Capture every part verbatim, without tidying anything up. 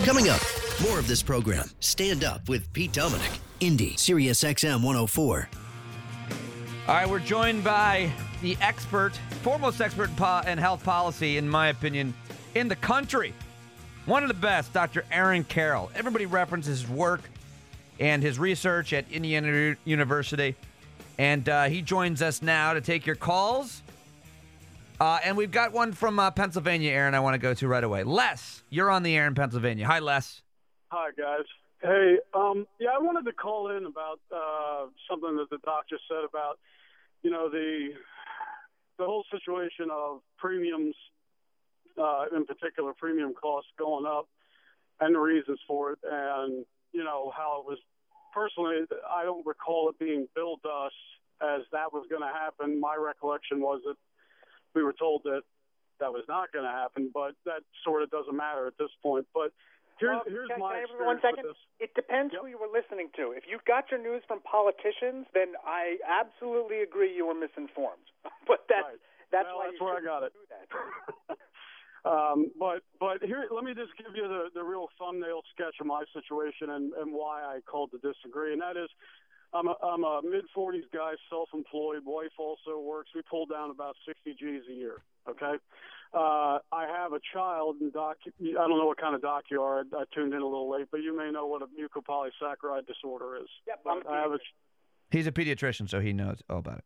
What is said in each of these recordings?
Coming up, more of this program. Stand Up with Pete Dominic. Indy, Sirius X M one oh four. All right, we're joined by the expert, foremost expert in, po- in health policy, in my opinion, in the country. One of the best, Doctor Aaron Carroll. Everybody references his work and his research at Indiana University. And uh, he joins us now to take your calls. Uh, and we've got one from uh, Pennsylvania, Aaron, I want to go to right away. Les, you're on the air in Pennsylvania. Hi, Les. Hi, guys. Hey, um, yeah, I wanted to call in about uh, something that the doc just said about, you know, the the whole situation of premiums, uh, in particular premium costs going up and the reasons for it, and, you know, how it was, personally, I don't recall it being billed to us as that was going to happen. My recollection was that we were told that that was not going to happen, but that sort of doesn't matter at this point. But here's, well, here's can, my can I experience one second? with this. It depends Yep. who you were listening to. If you got your news from politicians, then I absolutely agree you were misinformed. But that's Right. that's well, why that's you where I got it. do that. um, but but here, let me just give you the, the real thumbnail sketch of my situation and, and why I called to disagree. And that is, I'm a, I'm a mid-forties guy, self-employed. Wife also works. We pull down about sixty G's a year, okay? Uh, I have a child, and doc, I don't know what kind of doc you are. I, I tuned in a little late, but you may know what a mucopolysaccharide disorder is. Yep, But I'm I have a, He's a pediatrician, so he knows all about it.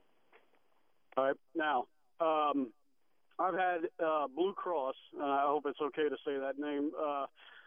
all right, now, um, I've had uh, Blue Cross, and I hope it's okay to say that name, uh,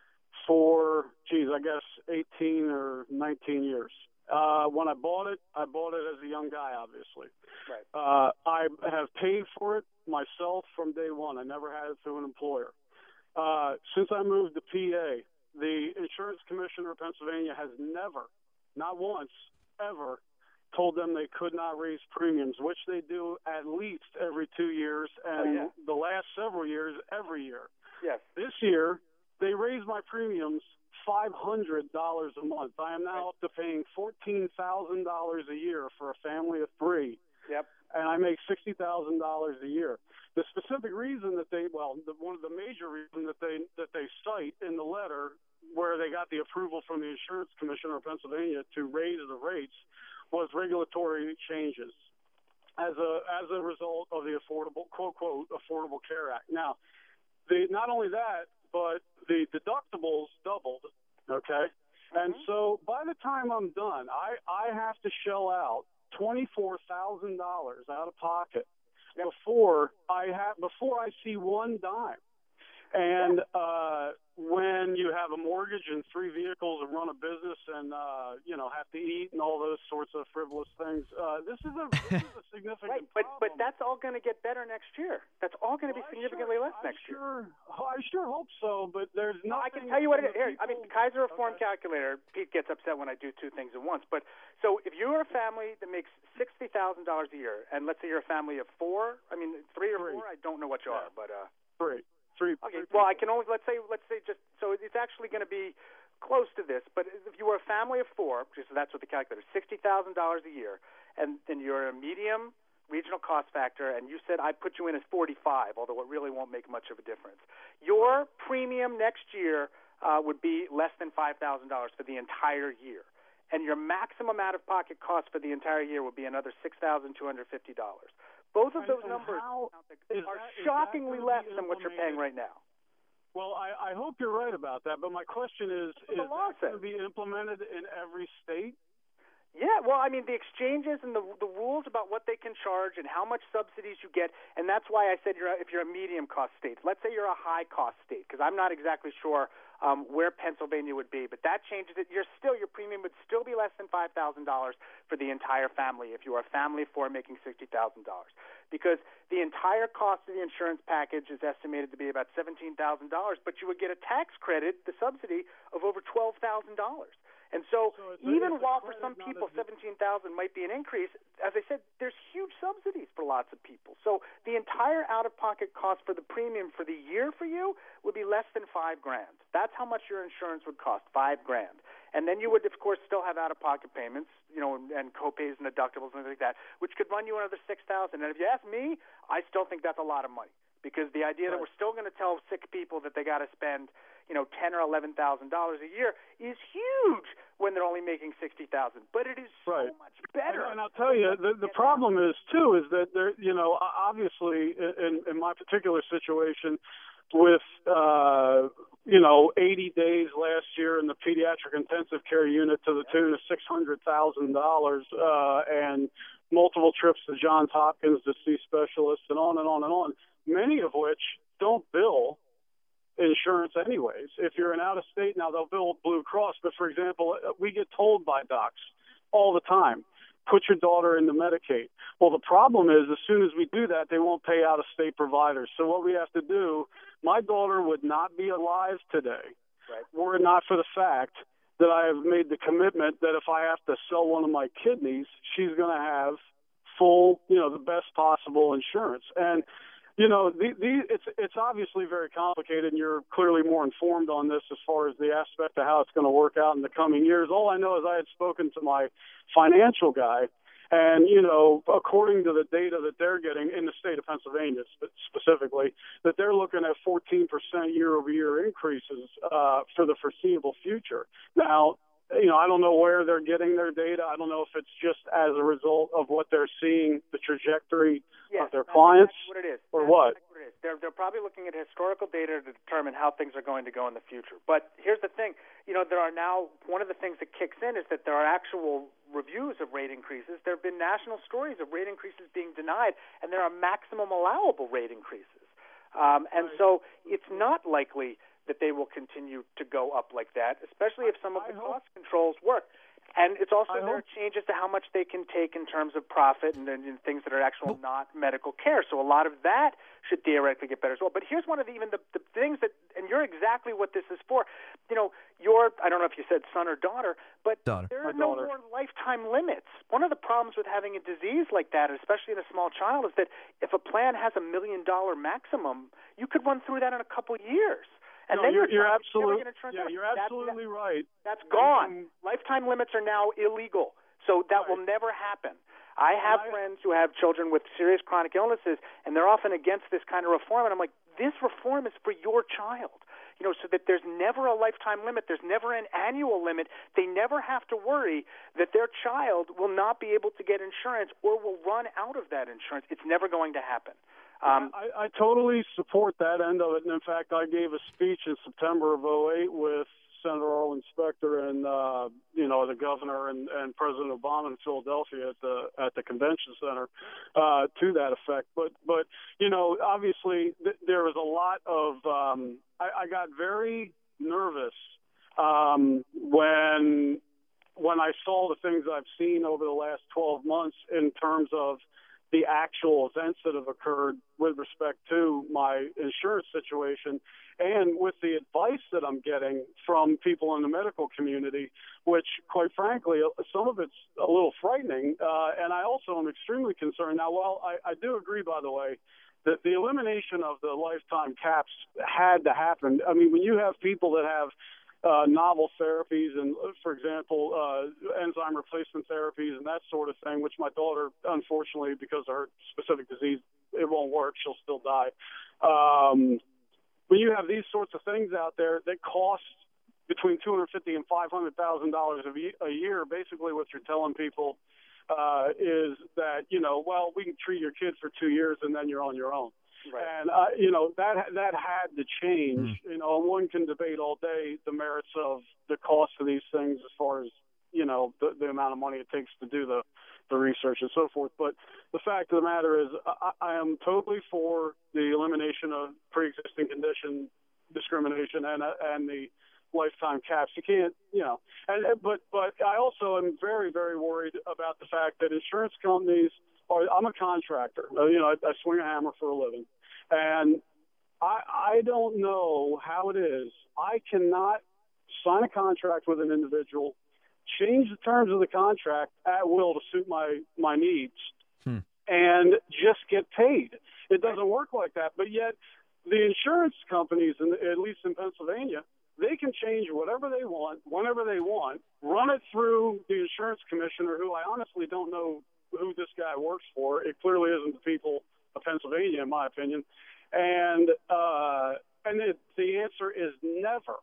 for, geez, I guess eighteen or nineteen years. Uh, when I bought it, I bought it as a young guy, obviously. Right. Uh, I have paid for it myself from day one. I never had it through an employer. Uh, since I moved to P A, the Insurance Commissioner of Pennsylvania has never, not once, ever, told them they could not raise premiums, which they do at least every two years, and Oh, yeah. the last several years, every year. Yes. This year, they raised my premiums five hundred dollars a month. I am now up to paying fourteen thousand dollars a year for a family of three. Yep. And I make sixty thousand dollars a year. The specific reason that they, well, the, one of the major reasons that they that they cite in the letter where they got the approval from the Insurance Commissioner of Pennsylvania to raise the rates was regulatory changes as a as a result of the affordable, quote, quote, Affordable Care Act. Now, the, not only that, but the deductibles doubled, okay? Mm-hmm. And so by the time I'm done, I, I have to shell out twenty-four thousand dollars out of pocket before I have before I see one dime. And uh, when you have a mortgage and three vehicles and run a business and, uh, you know, have to eat and all those sorts of frivolous things, uh, this is a, this is a significant Right, but, problem. but that's all going to get better next year. That's all going to Well, be significantly I sure, less next I year. Sure, I sure hope so, but there's No, nothing. I can tell you what it is. the Here, I mean, people- Kaiser Reform Okay. Calculator, Pete gets upset when I do two things at once. But so if you're a family that makes sixty thousand dollars a year, and let's say you're a family of four, I mean, three or Three. four, I don't know what you Yeah. are, but uh, Three. Three. okay. three Well, I people. can only let's say let's say just so it's actually going to be close to this. But if you were a family of four, because that's what the calculator, sixty thousand dollars a year, and then you're a medium regional cost factor, and you said I put you in as forty-five, although it really won't make much of a difference. Your premium next year uh, would be less than five thousand dollars for the entire year, and your maximum out-of-pocket cost for the entire year would be another six thousand two hundred fifty dollars. Both of And- those and numbers how are is that- is that shockingly gonna less be than what you're paying right now. Well, I, I hope you're right about that, but my question is, That's what is the law that going to says. be implemented in every state? Yeah, well, I mean, the exchanges and the the rules about what they can charge and how much subsidies you get, and that's why I said you're a, if you're a medium cost state. Let's say you're a high cost state, because I'm not exactly sure um, where Pennsylvania would be, but that changes it. You're still your premium would still be less than five thousand dollars for the entire family if you are a family of four making sixty thousand dollars, because the entire cost of the insurance package is estimated to be about seventeen thousand dollars, but you would get a tax credit, the subsidy of over twelve thousand dollars. And so, So it's a- even it's a while for credit, some not people a- seventeen thousand might be an increase, as I said, there's huge subsidies for lots of people. So the entire out-of-pocket cost for the premium for the year for you would be less than five grand. That's how much your insurance would cost, five grand. And then you would, of course, still have out-of-pocket payments, you know, and, and co-pays and deductibles and things like that, which could run you another six thousand. And if you ask me, I still think that's a lot of money, because the idea that Right. we're still going to tell sick people that they got to spend, you know, ten or eleven thousand dollars a year is huge when they're only making sixty thousand. But it is so right. much better. And, and I'll tell you, the the problem is too is that there, you know, obviously in in my particular situation, with uh, you know, eighty days last year in the pediatric intensive care unit to the tune of six hundred thousand dollars, uh, and multiple trips to Johns Hopkins to see specialists, and on and on and on. Many of which don't bill insurance anyways. If you're in out of state now, they'll bill Blue Cross. But for example, we get told by docs all the time, put your daughter into Medicaid. Well, the problem is as soon as we do that, they won't pay out of state providers. So what we have to do, my daughter would not be alive today right. were it not for the fact that I have made the commitment that if I have to sell one of my kidneys, she's going to have full, you know, the best possible insurance. And you know, the, the, it's it's obviously very complicated, and you're clearly more informed on this as far as the aspect of how it's going to work out in the coming years. All I know is I had spoken to my financial guy, and, you know, according to the data that they're getting in the state of Pennsylvania specifically, that they're looking at fourteen percent year-over-year increases uh, for the foreseeable future. Now, you know, I don't know where they're getting their data. I don't know if it's just as a result of what they're seeing, the trajectory yes, of their that's clients, exactly what it is. or that's what? Exactly what it is. They're, they're probably looking at historical data to determine how things are going to go in the future. But here's the thing. You know, there are now, one of the things that kicks in is that there are actual reviews of rate increases. There have been national stories of rate increases being denied, and there are maximum allowable rate increases. Um, and so it's not likely that they will continue to go up like that, especially if some of the cost controls work. And it's also I there are hope. changes to how much they can take in terms of profit and, and, and things that are actual not medical care. So a lot of that should theoretically get better as well. But here's one of the, even the, the things that, and you're exactly what this is for. You know, your, I don't know if you said son or daughter, but daughter. there are My no daughter. more lifetime limits. One of the problems with having a disease like that, especially in a small child, is that if a plan has a million dollar maximum, you could run through that in a couple years. And no, then you're, you're, you're absolutely, yeah, yeah, you're that's, absolutely right. That's gone. Lifetime limits are now illegal, so that right. will never happen. I have I, friends who have children with serious chronic illnesses, and they're often against this kind of reform. And I'm like, this reform is for your child, you know, so that there's never a lifetime limit. There's never an annual limit. They never have to worry that their child will not be able to get insurance or will run out of that insurance. It's never going to happen. Um, I, I totally support that end of it. And in fact, I gave a speech in September of oh eight with Senator Arlen Specter and, uh, you know, the governor and, and President Obama in Philadelphia at the at the convention center uh, to that effect. But, but you know, obviously th- there was a lot of um, I, I got very nervous um, when when I saw the things I've seen over the last twelve months in terms of the actual events that have occurred with respect to my insurance situation and with the advice that I'm getting from people in the medical community, which, quite frankly, some of it's a little frightening. Uh, and I also am extremely concerned. Now, while I, I do agree, by the way, that the elimination of the lifetime caps had to happen. I mean, when you have people that have Uh, novel therapies and, for example, uh, enzyme replacement therapies and that sort of thing, which my daughter, unfortunately, because of her specific disease, it won't work. She'll still die. Um, when you have these sorts of things out there that cost between two hundred fifty thousand dollars and five hundred thousand dollars a year, basically what you're telling people uh, is that, you know, well, we can treat your kid for two years and then you're on your own. Right. And, uh, you know, that that had to change. Mm. You know, one can debate all day the merits of the cost of these things as far as, you know, the, the amount of money it takes to do the, the research and so forth. But the fact of the matter is I, I am totally for the elimination of pre-existing condition discrimination and uh, and the lifetime caps. You can't, you know, and but but I also am very, very worried about the fact that insurance companies are, I'm a contractor. You know, I, I swing a hammer for a living. And I, I don't know how it is. I cannot sign a contract with an individual, change the terms of the contract at will to suit my, my needs, hmm. and just get paid. It doesn't work like that. But yet the insurance companies, in, at least in Pennsylvania, they can change whatever they want, whenever they want, run it through the insurance commissioner, who I honestly don't know who this guy works for. It clearly isn't the people of Pennsylvania, in my opinion. And uh, And it, the answer is never,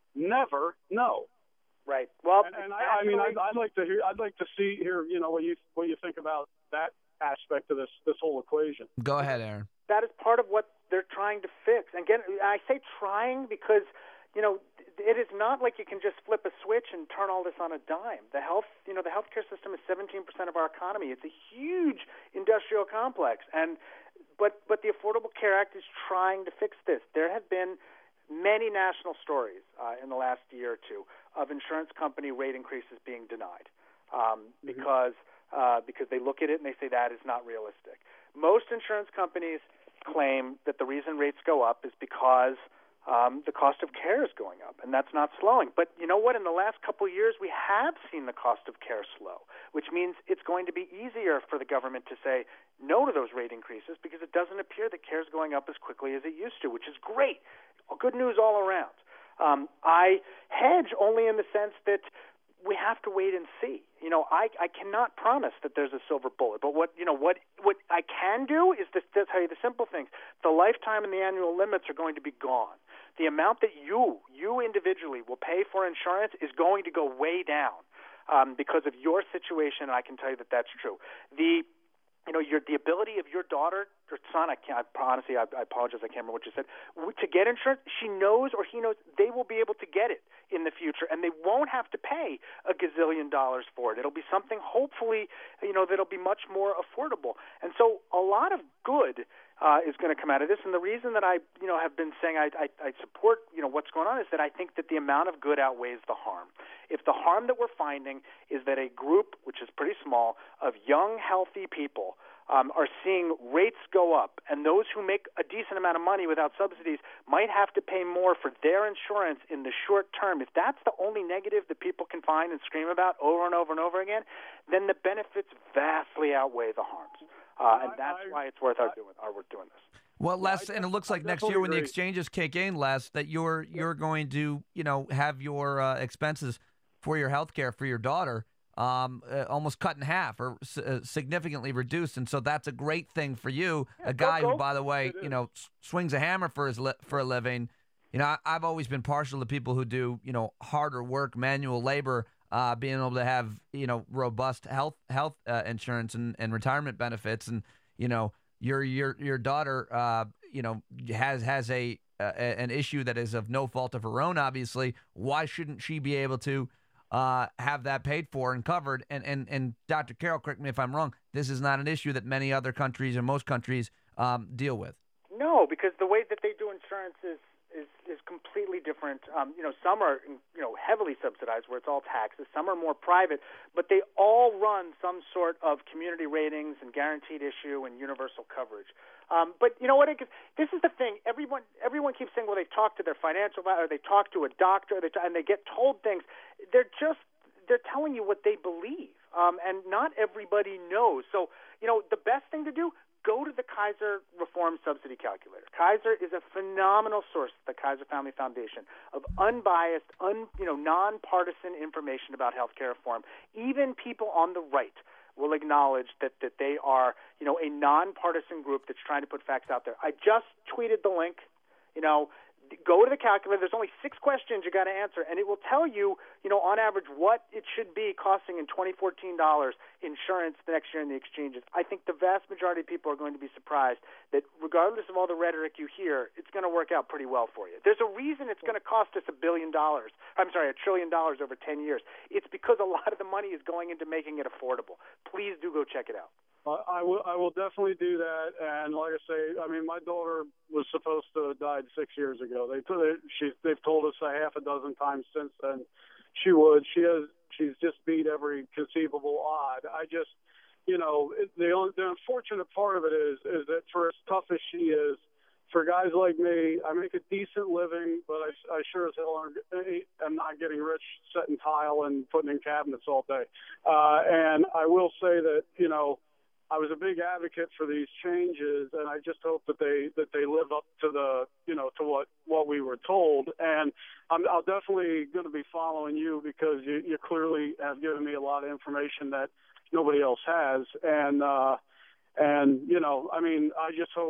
never no. Right. Well, and, and I, I mean, I'd, I'd like to hear, I'd like to see here, you know, what you what you think about that aspect of this this whole equation. Go ahead, Aaron. That is part of what they're trying to fix. And again, I say trying because, you know, it is not like you can just flip a switch and turn all this on a dime. The health, you know, the healthcare system is seventeen percent of our economy. It's a huge industrial complex, and but but the Affordable Care Act is trying to fix this. There have been many national stories uh, in the last year or two of insurance company rate increases being denied um, mm-hmm. because uh, because they look at it and they say that is not realistic. Most insurance companies claim that the reason rates go up is because um, the cost of care is going up, and that's not slowing. But you know what? In the last couple of years, we have seen the cost of care slow, which means it's going to be easier for the government to say no to those rate increases because it doesn't appear that care is going up as quickly as it used to, which is great. Good news all around. Um, I hedge only in the sense that we have to wait and see. You know, I, I cannot promise that there's a silver bullet, but what you know what what I can do is to, to tell you the simple things. The lifetime and the annual limits are going to be gone. The amount that you you individually will pay for insurance is going to go way down um, because of your situation. And I can tell you that that's true. The You know, your the ability of your daughter or son, I can't, honestly, I, I apologize, I can't remember what you said, to get insurance, she knows or he knows they will be able to get it in the future, and they won't have to pay a gazillion dollars for it. It'll be something, hopefully, you know, that'll be much more affordable. And so a lot of good uh, is going to come out of this, and the reason that I, you know, have been saying I, I, I support, you know, what's going on is that I think that the amount of good outweighs the harm. If the harm that we're finding is that a group, which is pretty small, of young, healthy people um, are seeing rates go up, and those who make a decent amount of money without subsidies might have to pay more for their insurance in the short term, if that's the only negative that people can find and scream about over and over and over again, then the benefits vastly outweigh the harms. Uh, and that's I, why it's worth I, our doing our worth doing this. Well, Les, and it looks like next year when the exchanges kick in, Les, that you're you're going to, you know, have your uh, expenses for your health care for your daughter um, uh, almost cut in half or s- uh, significantly reduced, and so that's a great thing for you, yeah, a guy go, go. who, by the way, you know, s- swings a hammer for his li- for a living. You know, I, I've always been partial to people who do, you know, harder work, manual labor, uh, being able to have, you know, robust health health uh, insurance and, and retirement benefits, and you know, your your your daughter, uh, you know, has has a uh, an issue that is of no fault of her own. Obviously, why shouldn't she be able to Uh, have that paid for and covered? And, and and Doctor Carroll, correct me if I'm wrong, this is not an issue that many other countries or most countries um, deal with. No, because the way that they do insurance is is, is completely different. Um, you know, some are you know heavily subsidized where it's all taxes. Some are more private, but they all run some sort of community ratings and guaranteed issue and universal coverage. Um, but you know what? This is the thing. Everyone, everyone keeps saying, well, they talk to their financial advisor, or they talk to a doctor, they t- and they get told things. They're just they're telling you what they believe, um, and not everybody knows. So, you know, the best thing to do: go to the Kaiser Reform Subsidy Calculator. Kaiser is a phenomenal source, the Kaiser Family Foundation, of unbiased, un, you know, nonpartisan information about healthcare reform. Even people on the right will acknowledge that, that they are, you know, a nonpartisan group that's trying to put facts out there. I just tweeted the link. You know, go to the calculator. There's only six questions you got to answer, and it will tell you, you know, on average what it should be costing in twenty fourteen dollars insurance the next year in the exchanges. I think the vast majority of people are going to be surprised that regardless of all the rhetoric you hear, it's going to work out pretty well for you. There's a reason it's going to cost us a billion dollars. I'm sorry, a trillion dollars over ten years. It's because a lot of the money is going into making it affordable. Please do go check it out. Uh, I will. I will definitely do that. And like I say, I mean, my daughter was supposed to have died six years ago. They she they've told us a half a dozen times since then she would. She has. She's just beat every conceivable odd. I just, you know, the the unfortunate part of it is is that for as tough as she is, for guys like me, I make a decent living, but I, I sure as hell am not getting rich setting tile and putting in cabinets all day. Uh, and I will say that, you know, I was a big advocate for these changes, and I just hope that they that they live up to the you know to what, what we were told. And I'm I'll definitely going to be following you because you, you clearly have given me a lot of information that nobody else has. And uh, and you know, I mean, I just hope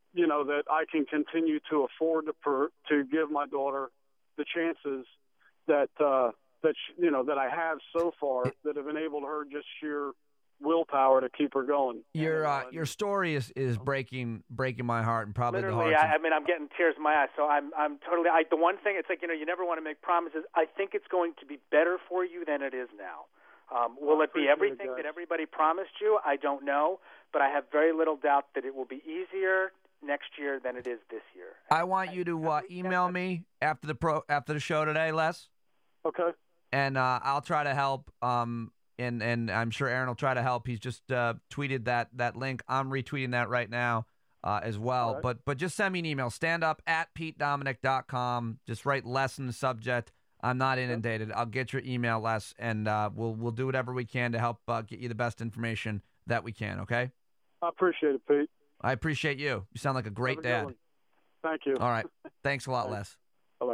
you know, that I can continue to afford to per, to give my daughter the chances that uh, that she, you know that I have so far that have enabled her just sheer willpower to keep her going. Your and, uh, your story is, is breaking breaking my heart and probably Literally, the hearts. I, I mean, I'm getting tears in my eyes. So I'm I'm totally. I, the one thing, it's like, you know, you never want to make promises. I think it's going to be better for you than it is now. Um, will it be everything it, that everybody promised you? I don't know, but I have very little doubt that it will be easier next year than it is this year. I want you to uh, email me after the pro after the show today, Les. Okay. And uh, I'll try to help. Um, and and I'm sure Aaron will try to help. He's just uh, tweeted that that link. I'm retweeting that right now uh, as well. Right. But but just send me an email. Stand up at pete dominick dot com. Just write Les in the subject. I'm not inundated. I'll get your email, Les, and uh, we'll we'll do whatever we can to help uh, get you the best information that we can. Okay. I appreciate it, Pete. I appreciate you. You sound like a great Have a good dad. one. Thank you. All right. Thanks a lot, Les. Bye-bye.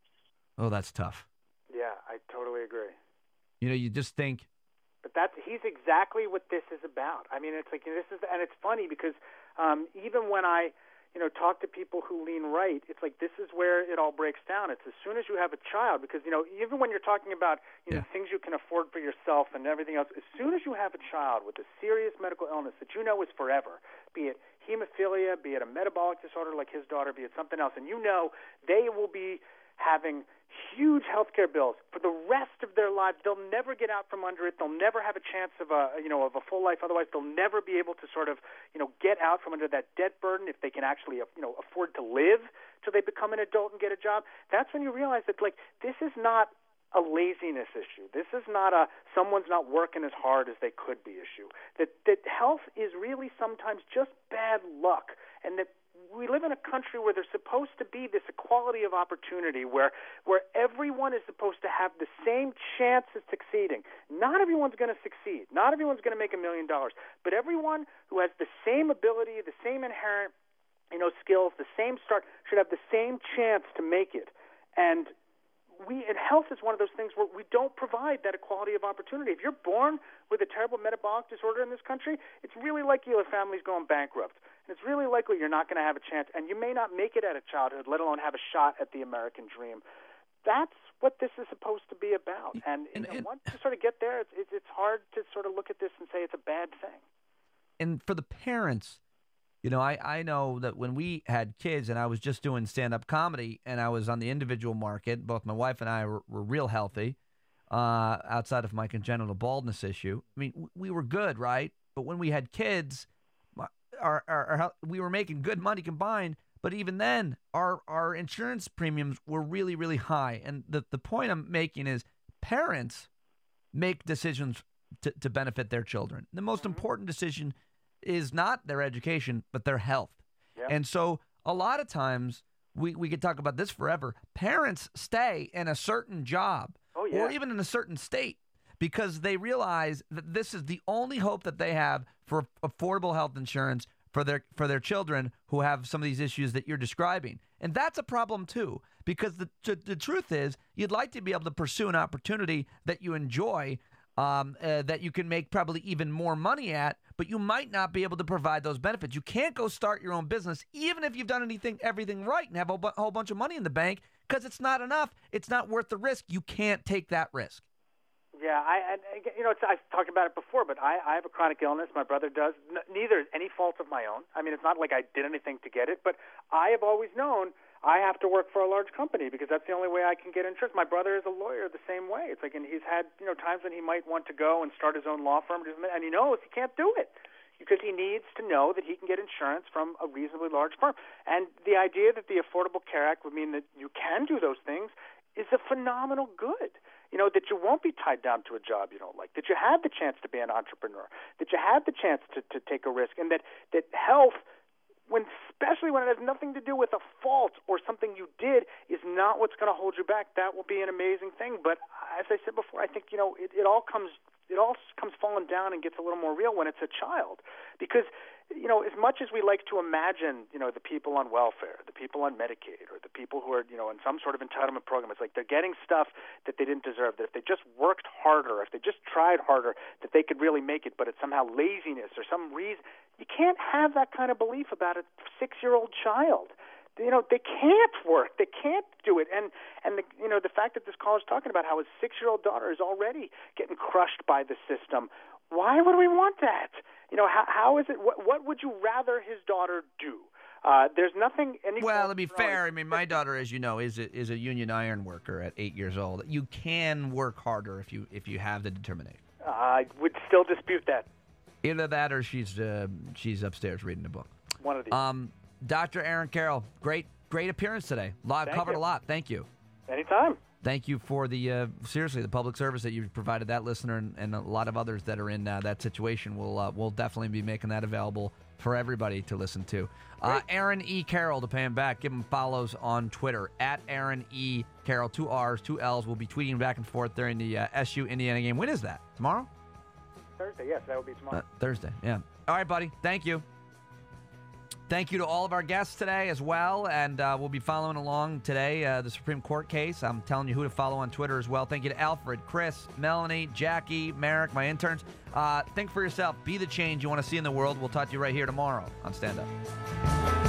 Oh, that's tough. Yeah, I totally agree. You know, you just think. But that's he's exactly what this is about. I mean, it's like this is, and it's funny because um, even when I, you know, talk to people who lean right, it's like this is where it all breaks down. It's as soon as you have a child, because, you know, even when you're talking about, you know, Yeah. things you can afford for yourself and everything else, as soon as you have a child with a serious medical illness that you know is forever, be it hemophilia, be it a metabolic disorder like his daughter, be it something else, and you know they will be having huge healthcare bills for the rest of their lives. They'll never get out from under it. They'll never have a chance of a, you know, of a full life. Otherwise, they'll never be able to sort of, you know, get out from under that debt burden if they can actually, you know, afford to live till they become an adult and get a job. That's when you realize that, like, this is not a laziness issue. This is not a someone's not working as hard as they could be issue. That that health is really sometimes just bad luck, and that we live in a country where there's supposed to be this equality of opportunity where where everyone is supposed to have the same chance at succeeding. Not everyone's going to succeed. Not everyone's going to make a million dollars. But everyone who has the same ability, the same inherent, you know, skills, the same start, should have the same chance to make it. And we and health is one of those things where we don't provide that equality of opportunity. If you're born with a terrible metabolic disorder in this country, it's really likely your family's going bankrupt. And it's really likely you're not going to have a chance, and you may not make it out of childhood, let alone have a shot at the American dream. That's what this is supposed to be about. And, and, you know, and once you sort of get there, it's, it's, it's hard to sort of look at this and say it's a bad thing. And for the parents, you know, I, I know that when we had kids and I was just doing stand-up comedy and I was on the individual market, both my wife and I were, were real healthy uh, outside of my congenital baldness issue. I mean, we were good, right? But when we had kids, our, our, our we were making good money combined, but even then, our, our insurance premiums were really, really high. And the, the point I'm making is parents make decisions to, to benefit their children. The most Mm-hmm. important decision is not their education, but their health. Yep. And so a lot of times, we, we could talk about this forever, parents stay in a certain job Oh, yeah. or even in a certain state because they realize that this is the only hope that they have for affordable health insurance for their for their children who have some of these issues that you're describing. And that's a problem too, because the the truth is you'd like to be able to pursue an opportunity that you enjoy, um, uh, that you can make probably even more money at, but you might not be able to provide those benefits. You can't go start your own business, even if you've done anything everything right and have a bu- whole bunch of money in the bank, because it's not enough. It's not worth the risk. You can't take that risk. Yeah, I, and you know, it's, I've talked about it before, but I, I have a chronic illness. My brother does. N- neither is any fault of my own. I mean, it's not like I did anything to get it, but I have always known I have to work for a large company because that's the only way I can get insurance. My brother is a lawyer the same way. It's like, and he's had, you know, times when he might want to go and start his own law firm, and he knows he can't do it because he needs to know that he can get insurance from a reasonably large firm. And the idea that the Affordable Care Act would mean that you can do those things is a phenomenal good. You know, that you won't be tied down to a job you don't like, that you have the chance to be an entrepreneur, that you have the chance to, to take a risk, and that, that health, when especially when it has nothing to do with a fault or something you did, is not what's going to hold you back. That will be an amazing thing. But as I said before, I think, you know, it, it all comes it all comes falling down and gets a little more real when it's a child. Because, you know, as much as we like to imagine, you know, the people on welfare, the people on Medicaid, or the people who are, you know, in some sort of entitlement program, it's like they're getting stuff that they didn't deserve, that if they just worked harder, if they just tried harder, that they could really make it, but it's somehow laziness or some reason. You can't have that kind of belief about a six-year-old child. You know, they can't work. They can't do it. And, and the, you know, the fact that this caller is talking about how his six-year-old daughter is already getting crushed by the system, why would we want that? You know, how, how is it? What, what would you rather his daughter do? Uh, there's nothing. Any well, to be fair, I mean, my daughter, as you know, is a, is a union iron worker at eight years old. You can work harder if you if you have the determination. Uh, I would still dispute that. Either that, or she's uh, she's upstairs reading a book. One of these. Um, Doctor Aaron Carroll, great great appearance today. Lot Thank covered you. a lot. Thank you. Anytime. Thank you for the, uh, seriously, the public service that you've provided that listener and, and a lot of others that are in uh, that situation. We'll, uh, we'll definitely be making that available for everybody to listen to. Uh, Aaron E. Carroll, to pay him back, give him follows on Twitter, at Aaron E. Carroll, two R's, two L's. We'll be tweeting back and forth during the uh, S U Indiana game. When is that? Tomorrow? Thursday, yes, that would be tomorrow. Uh, Thursday, yeah. All right, buddy. Thank you. Thank you to all of our guests today as well, and uh, we'll be following along today, uh, the Supreme Court case. I'm telling you who to follow on Twitter as well. Thank you to Alfred, Chris, Melanie, Jackie, Merrick, my interns. Uh, think for yourself. Be the change you want to see in the world. We'll talk to you right here tomorrow on Stand Up.